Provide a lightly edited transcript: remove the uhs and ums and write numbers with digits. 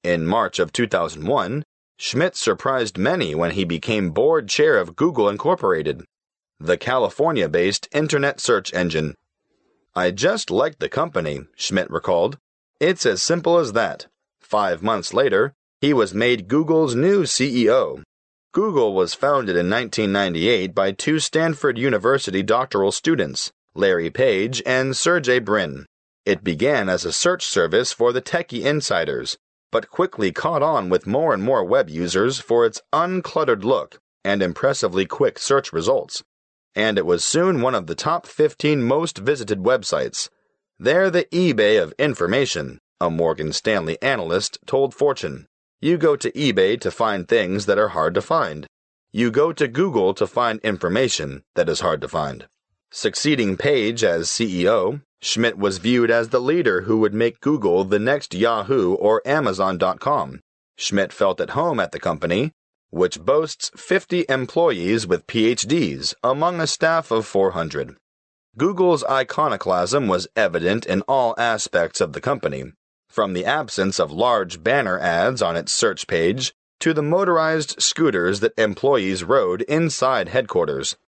In March of 2001, Schmidt surprised many when he became board chair of Google Incorporated, the California-based internet search engine. "I just liked the company," Schmidt recalled. "It's as simple as that." 5 months later, he was made Google's new CEO. Google was founded in 1998 by 2 Stanford University doctoral students, Larry Page and Sergey Brin. It began as a search service for the techie insiders, but quickly caught on with more and more web users for its uncluttered look and impressively quick search results. And it was soon one of the top 15 most visited websites. "They're the eBay of information," a Morgan Stanley analyst told Fortune. "You go to eBay to find things that are hard to find. You go to Google to find information that is hard to find." Succeeding Page as CEO, Schmidt was viewed as the leader who would make Google the next Yahoo or Amazon.com. Schmidt felt at home at the company, which boasts 50 employees with PhDs among a staff of 400. Google's iconoclasm was evident in all aspects of the company, from the absence of large banner ads on its search page to the motorized scooters that employees rode inside headquarters.